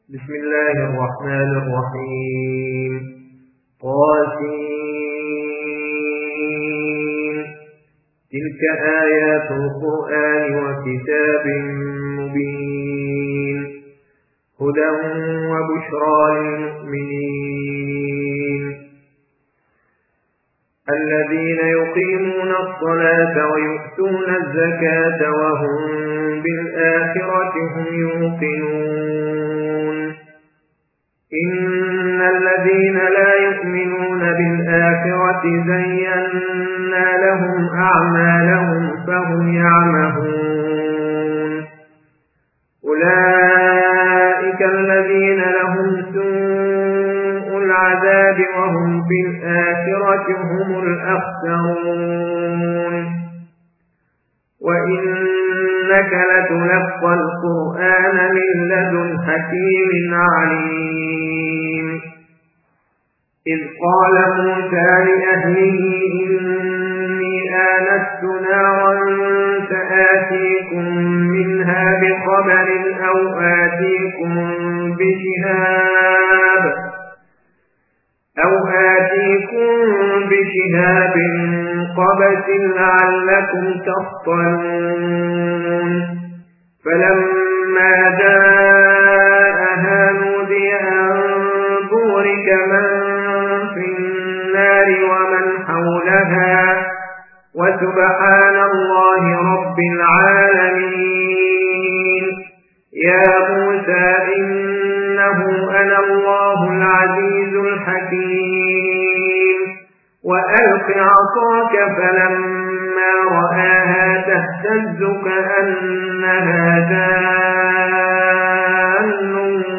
بسم الله الرحمن الرحيم. طاسين. تلك آيات القرآن وكتاب مبين هدى وبشرى للمؤمنين الذين يقيمون الصلاة ويؤتون الزكاة وهم بالآخرة هم يوقنون إن الذين لا يؤمنون بالآخرة زينا لهم أعمالهم فهم يعمهون أولئك الذين لهم سوء العذاب وهم في الآخرة هم الأخسرون وإنك لتلقى القرآن من لدن حكيم عليم إذ قال موسى لأهله إني آنست نارا سآتيكم منها بخبر أو آتيكم بشهاب قبس لعلكم تفطنون فلما جاءها نودي أن بورك من في النار ومن حولها وسبحان الله رب العالمين يا موسى إنه أنا الله العزيز الحكيم وألق عصاك فلما رآها تهتز كأنها جان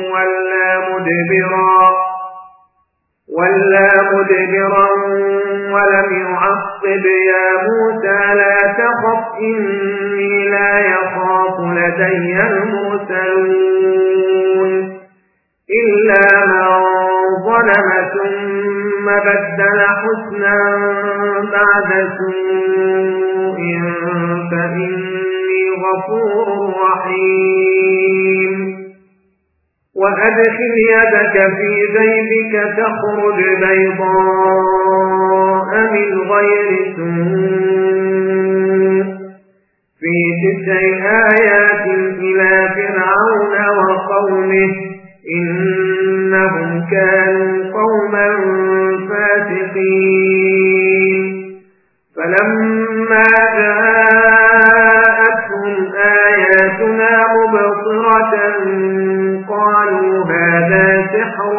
ولا مدبرا ولم يعقب يا موسى لا تخف إني لا يخاف لدي المرسلون إلا من ظلم ثم بدل حسنا بعد سوء فإني غفور رحيم وأدخل يدك في جيبك تخرج بيضاء من غير سوء في 9 آيات إلى فرعون وقومه إنهم كانوا قوما فاسقين فلما جاءتهم آياتنا مبصرة قالوا هذا سحر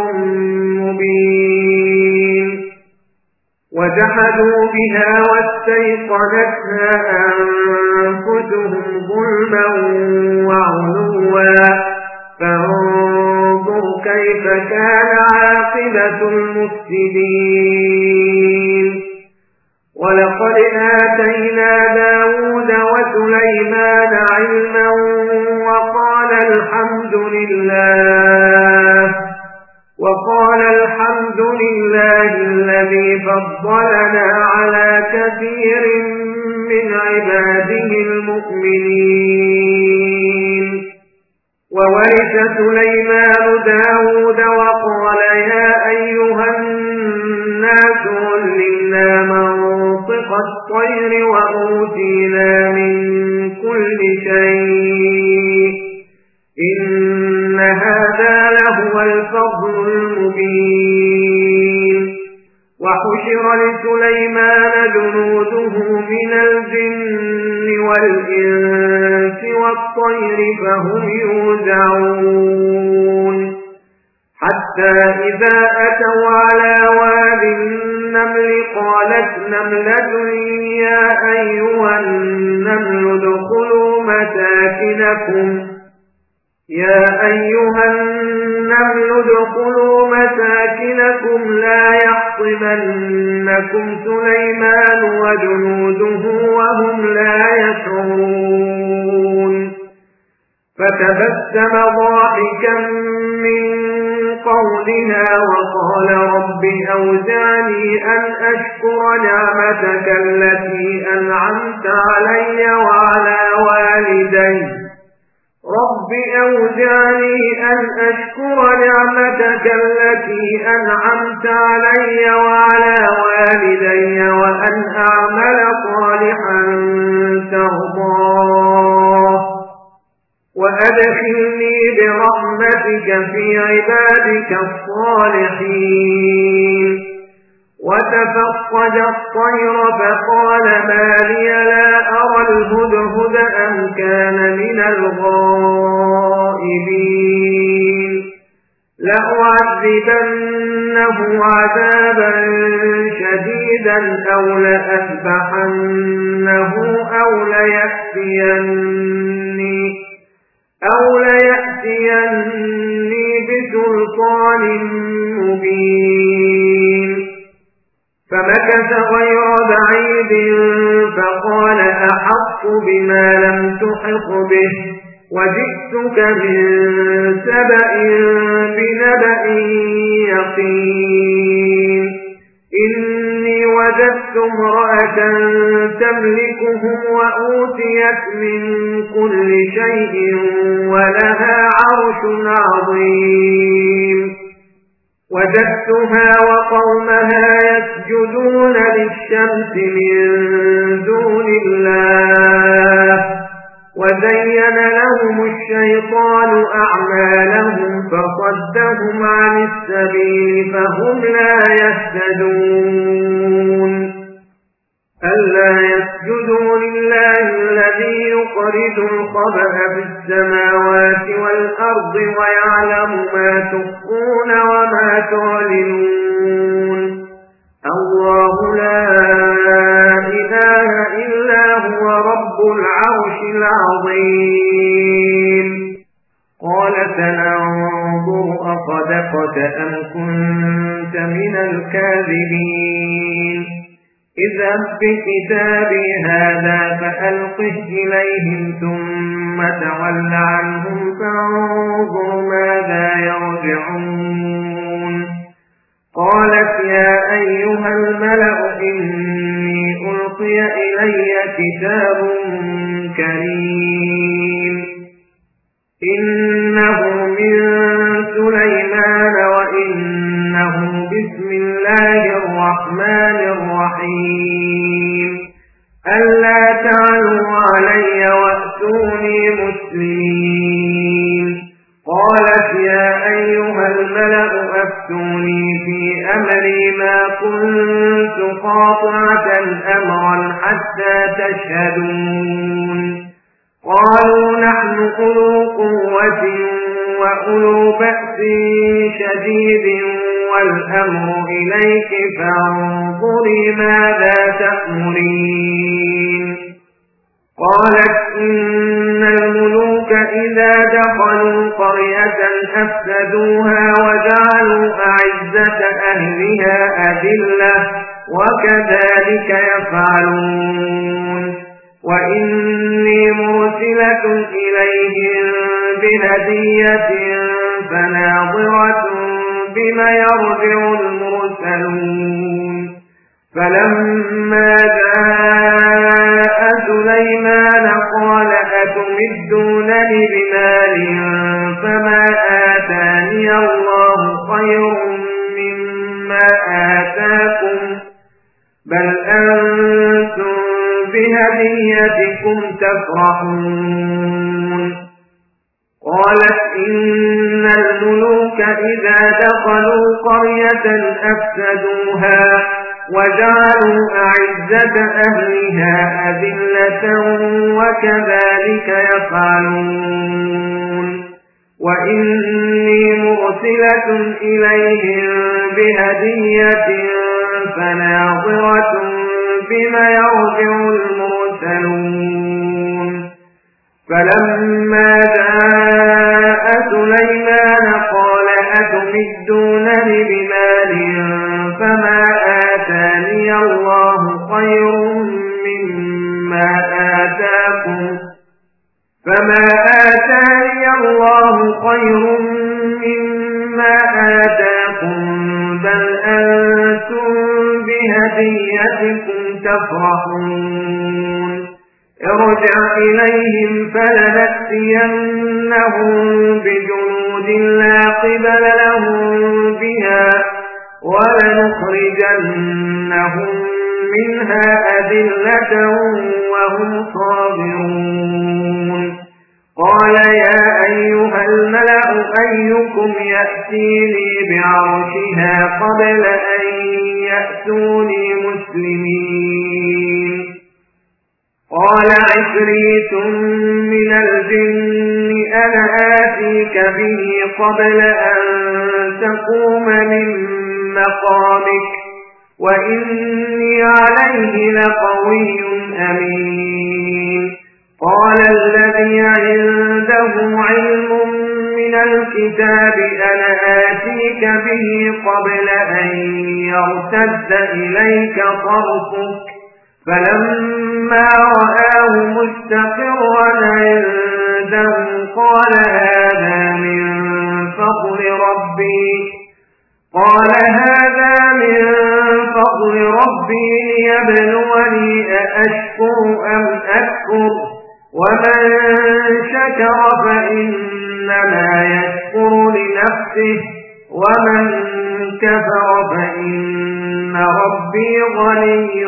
مبين وجحدوا بها واستيقنتها أنفسهم ظلما وعلوا فانظر كيف كان عاقبة المفسدين ولقد آتينا داود وسليمان علما وقال الحمد لله الذي فضلنا على كثير من عباده المؤمنين وورث سليمان داود وقال يا أيها الناس علمنا منطق الطير وأوتينا من كل شيء إن هذا لهو الفضل المبين وحشر لسليمان جنوده من الجن والإنس والطير فهم يوزعون حتى إذا أتوا على واد النمل قالت نملة يا أيها النمل ادخلوا مساكنكم لا يحطمنكم سليمان وجنوده وهم لا يشعرون فتبسم ضاحكا من قولها وقال رب أوزعني أن أشكر نعمتك التي أنعمت علي وعلى والدي رب أوزعني أن أشكر نعمتك التي أنعمت علي وعلى والدي وأن أعمل صالحا ترضاه وأدخلني برحمتك في عبادك الصالحين. وتفقد الطير فقال ما لي لا أرى الهدهد أم كان من الغائبين لأعذبنه عذابا شديدا أو لأذبحنه أو ليأتيني بسلطان مبين. فمكث غير بعيد فقال أحط بما لم تحط به وجئتك من سبأ بنبأ يقين. إني وجدت امرأة تملكهم وأوتيت من كل شيء ولها عرش عظيم. وجدتها وقومها يسجدون للشمس من دون الله وزين لهم الشيطان أعمالهم فصدهم عن السبيل فهم لا يهتدون. ألا يسجدوا لله الذي يخرج الخبأ في السماوات والأرض ويعلم ما تخفون وما تعلنون. الله لا إله إلا هو رب العرش العظيم. قال سننظر أصدقت أم كنت من الكاذبين. اذهب بكتابي هذا فألقه إليهم ثم تول عنهم فانظر ماذا يرجعون. قالت يا أيها الملأ إني ألقي إلي كتاب كريم إنه من سليمان وإنه بسم الله الرحمن الرحيم. ألا تعلوا علي وأتوني مسلمين. قالت يا أيها الملأ أفتوني في أمري ما كنت قاطعة أمرا حتى تشهدون. قالوا نحن أولو قوة وأولو بأس شديد والأمر إليك فانظري ماذا تأمرين. قالت إن الملوك إذا دخلوا قرية أفسدوها وجعلوا أعزة أهلها أذلة وكذلك يفعلون. وإني مرسلة إليهم بهدية فناظرة بما يرجع المرسلون. فلما جاء سليمان قال أتمدونني بمال فما آتاني الله خير مما آتاكم بل أنتم بهديتكم تفرحون. قالت إن الملوك إذا دخلوا قرية أفسدوها وجعلوا أعزة أهلها أذلة وكذلك يفعلون. وإني مرسلة إليهم بهدية فناظرة بما يرجع المرسلون. فلما جاء سليمان قال أتمدونني بمال فما آتاني الله خير مما آتاكم بل أنتم بهديتكم تفرحون. ارجع إليهم فلنأتينهم جنود لا قبل لهم بها ولنخرجنهم منها أذلة وهم صاغرون قال يا أيها الملأ أيكم يأتيني بعرشها قبل أن يأتوني مسلمين قال عفريت من الجن أنا آتيك به قبل أن تقوم من مقامك وإني عليه لقوي أمين قال الذي عنده علم من الكتاب أنا آتيك به قبل أن يرتد إليك طرفك فلما رآه مستقرا عنده قال هذا من فضل ربي ليبلوني أأشكر أم أكفر ومن شكر فإنما يشكر لنفسه ومن كفر فإن ربي غني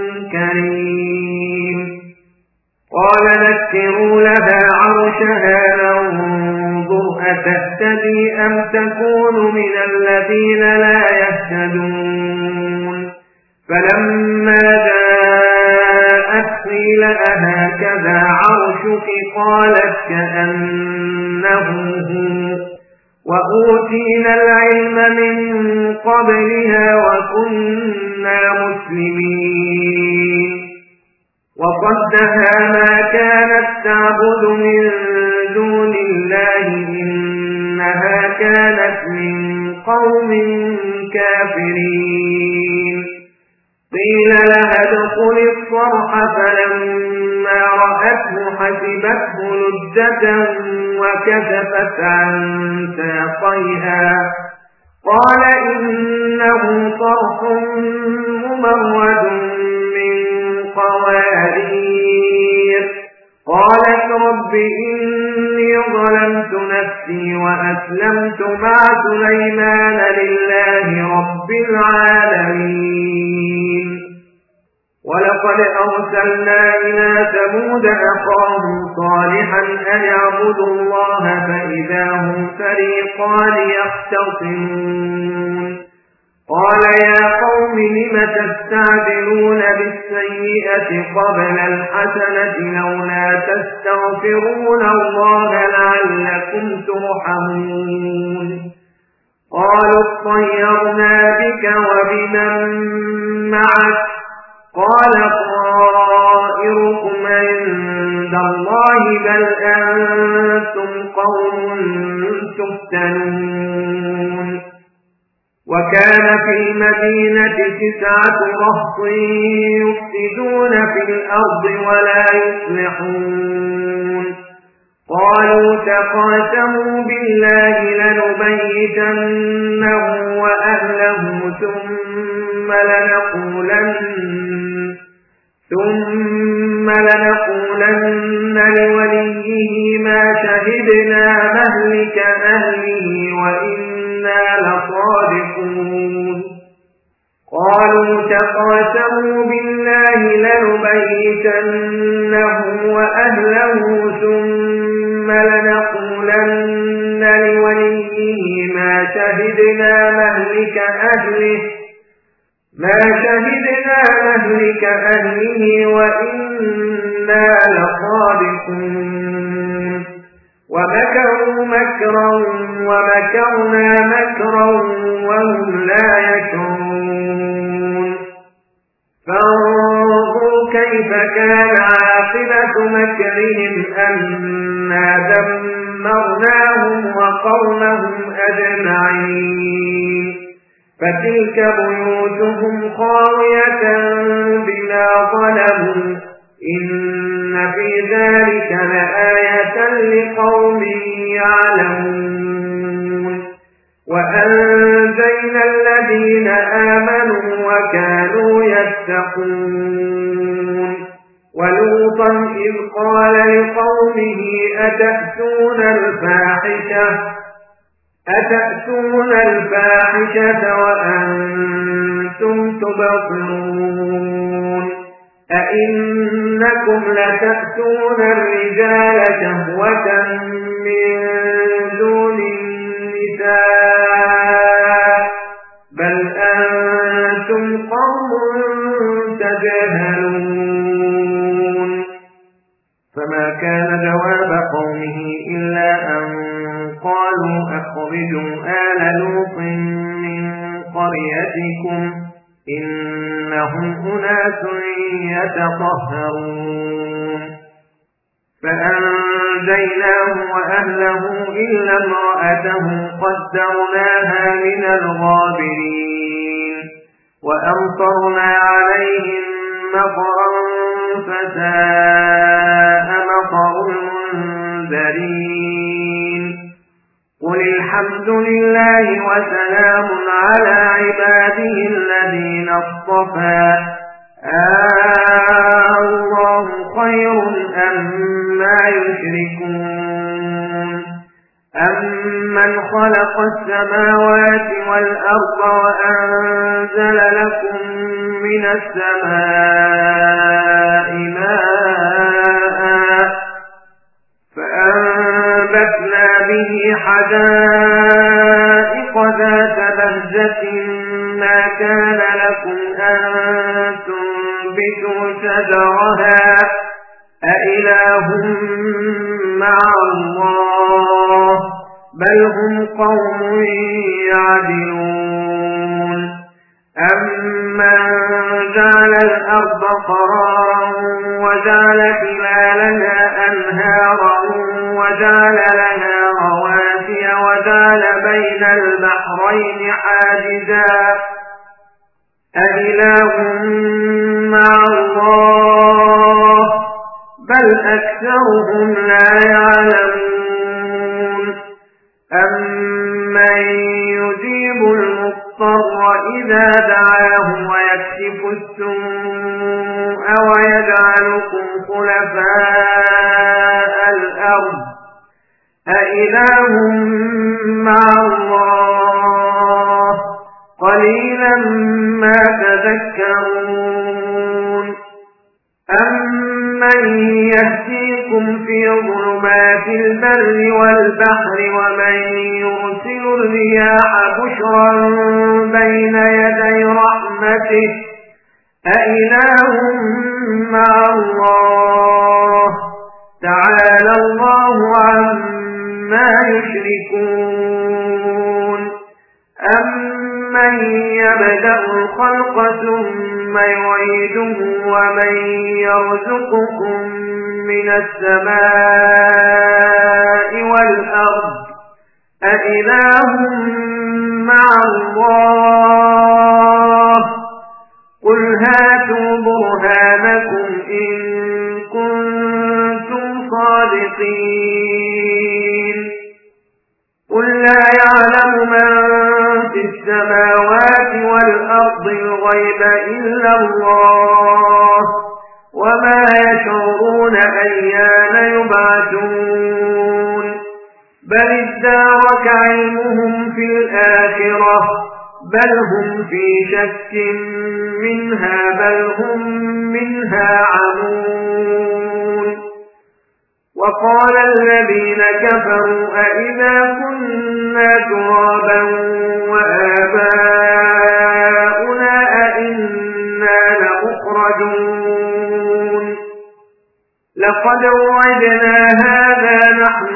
كريم قال نكروا لها عرشها ننظر أتهتدي أم تكون من الذين لا يهتدون فلما جاءت قيل أهكذا عرشك قالت كأنه هو وأوتينا العلم من قبلها وكنا مسلمين وصدها ما كانت تعبد من دون الله إنها كانت من قوم كافرين قيل لها ادخل الصرح فلما رأته حسبته لجة وكشفت عن ساقيها قال إنه صرح ممرد من قوارير قالت رب إني ظلمت نفسي وأسلمت مع سليمان لله رب العالمين ولقد أرسلنا إلى ثمود أخاهم صالحا أن اعبدوا الله فإذا هم فريقان يختصمون قال يا قوم لم تستعجلون بالسيئة قبل الحسنة لولا تستغفرون الله لعلكم ترحمون قالوا اطيرنا بك وبمن معك قال طائركم عند الله بل أنتم قوم تفتنون وكان في المدينة 9 رهط يفسدون في الأرض ولا يصلحون قالوا تقاسموا بالله لنبيتنه وأهله ثم لنقولن لوليه ما شهدنا مهلك أهله وإنا لصادقون قالوا تقاسموا بالله لنبيتنه وأهله ثم لنقولن لوليه ما شهدنا مهلك أهله وإنا لصادقون ومكروا مكرا ومكرنا مكرا وهم لا يشعرون فانظر كيف كان عاقبة مكرهم أنا دمرناهم وقومهم أجمعين فتلك بيوتهم خاوية بما ظلموا إن في ذلك لآية لقوم يعلمون وأنجينا الذين آمنوا وكانوا يتقون ولوطا إذ قال لقومه أتأتون الفاحشة أتأتون الفاحشة وأنتم تبصرون أئنكم لتأتون الرجال شهوة من دون النساء بل أنتم قوم تجهلون فما كان جواب قومه إلا أن قالوا أخرجوا آل لوط من قريتكم إنهم أناس يتطهرون فأنجيناه وأهله إلا امرأته قدرناها من الغابرين وأمطرنا عليهم مطرا فساء مطر المنذرين قل الحمد لله وسلام على عباده الذين اصطفى الله خير أما يشركون أمن خلق السماوات والأرض وأنزل لكم من السماء ماء فأنبتنا به حدائق ذات بهجة ما كان لكم أن تنبتوا شجرها أإله مع الله بل هم قوم يعدلون أمن جعل الأرض قرارا وجعل خلالها أنهارا وجعل لها رواسي وجعل بين البحرين حاجزا أإله مع الله بل أكثرهم لا يعلمون أمن يجيب المضطر إذا دعاه ويكشف السوء ويجعلكم خلفاء الأرض أإله مع الله قليلا ما تذكرون أمن يهديكم في ظلمات البر والبحر ومن يرسل الرياح بشرا بين يدي رحمته أإله مع الله تعالى الله عما يشركون أمن يبدأ الخلق ثم يعيده ومن يرزقكم من السماء والأرض أإله مع الله قل هاتوا برهانكم إن كنتم صادقين قل لا يعلم من في السماوات والأرض الغيب إلا الله وما يشعرون أيان يبعثون بل ادارك علمهم في الآخرة بل هم في شك منها بل هم منها عمون وقال الذين كفروا أئذا كنا ترابا وآباؤنا أئنا لمخرجون لقد وعدنا هذا نحن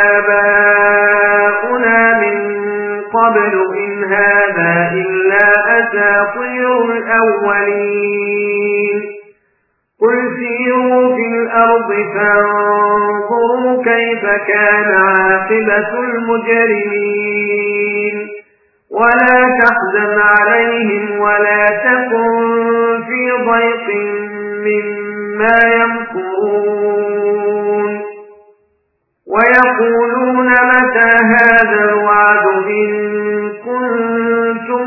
وآباؤنا من قبل إن هذا إلا أساطير الأولين قل سيروا في الأرض فانظروا كيف كان عاقبة المجرمين ولا تحزن عليهم ولا تكن في ضيق مما يمكرون ويقولون متى هذا الوعد إن كنتم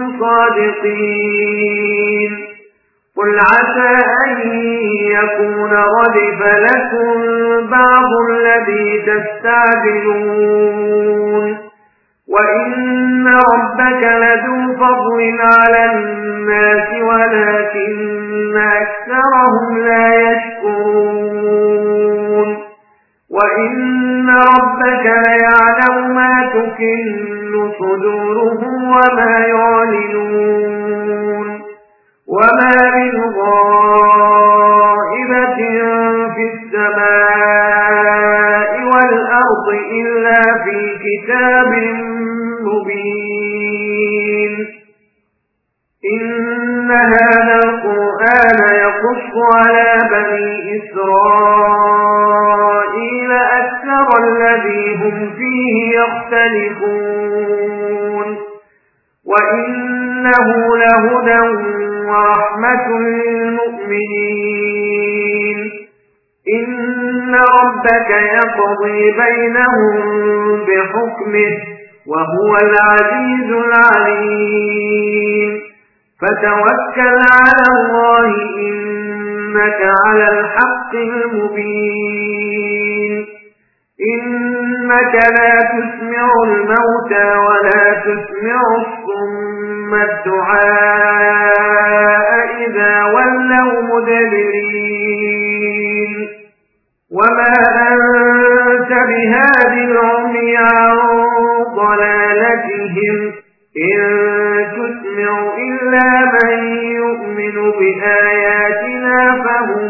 صادقين قل عسى أن يكون ردف لكم بعض الذي تستعجلون وإن ربك لذو فضل على الناس ولكن أكثرهم لا يشكرون وإن ربك ليعلم ما تكن صدورهم وما يعلنون وما من غائبة في السماء والأرض إلا في كتاب مبين إن هذا القرآن يقص على بني إسرائيل أكثر الذي هم فيه يختلفون وإنه لهدى ورحمة للمؤمنين إن ربك يقضي بينهم بحكمه وهو العزيز العليم فتوكل على الله إنك على الحق المبين إنك لا تسمع الموتى ولا تسمع الصم الدعاء إذا ولوا مدبرين وما أنت بهاد العمي عن ضلالتهم إن تسمع إلا من يؤمن بآياتنا فهم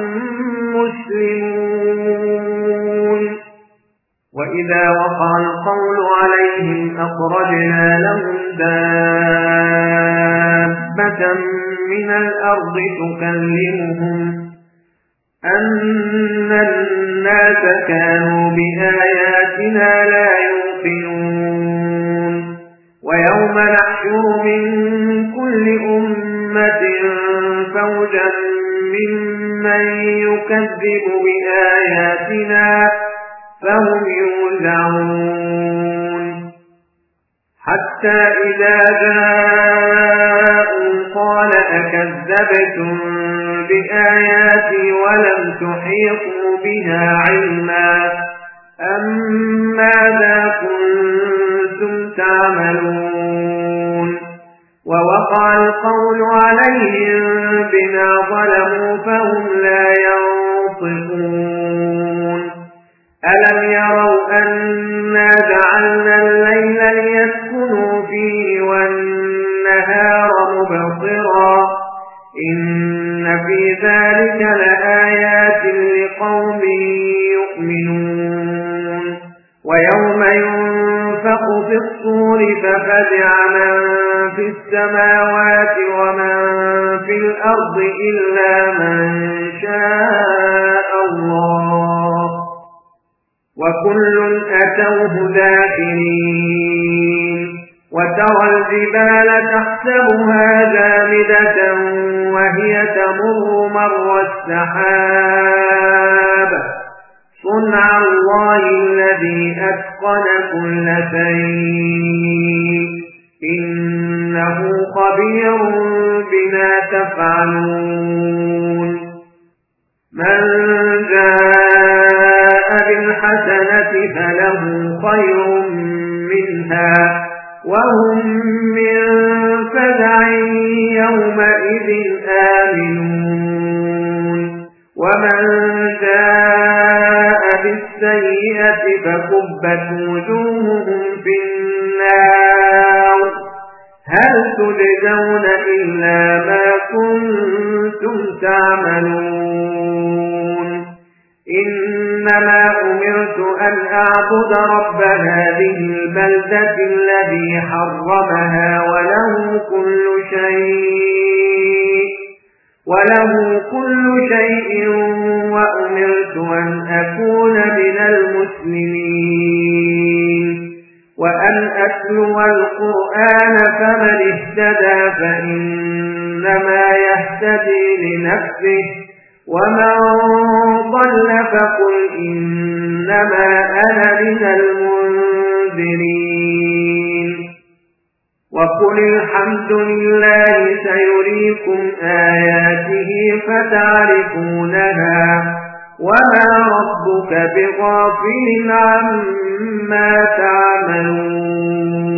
مسلمون وإذا وقع القول عليهم أخرجنا لهم دابة من الأرض تكلمهم أن الناس كانوا بآياتنا لا يوقنون ويوم نحشر من كل أمة فوجا ممن يكذب بآياتنا فهم يوزعون حتى إذا جاءوا قال أكذبتم بآياتي ولم تحيطوا بها علما أم ماذا كنتم تعملون ووقع القول عليهم بما ظلموا فهم لا ينطقون ألم يروا أنا جعلنا الليل ليسكنوا فيه والنهار مبصرا إن في ذلك لآيات لقوم يؤمنون ويوم ينفخ في الصور ففزع من في السماوات ومن في الأرض إلا من شاء الله وكل أتوه داخرين وترى الجبال تحسبها جامدة وهي تمر مر السحاب صنع الله الذي أتقن كل شيء إنه خبير بما تفعلون من جاء بالحسنة فله خير منها وهم من فزع يومئذ آمنون ومن جاء بالسيئة فكبت وجوههم في النار هل تجزون إلا ما كنتم تعملون إنما أمرت أن أعبد رب هذه البلدة الذي حرمها وله كل شيء وأمرت أن أكون من المسلمين وأن أتلو القرآن فمن اهتدى فإنما يهتدي لنفسه ومن ضل فقل إنما أنا من المنذرين وقل الحمد لله سيريكم آياته فتعرفونها وما ربك بغافل عما تعملون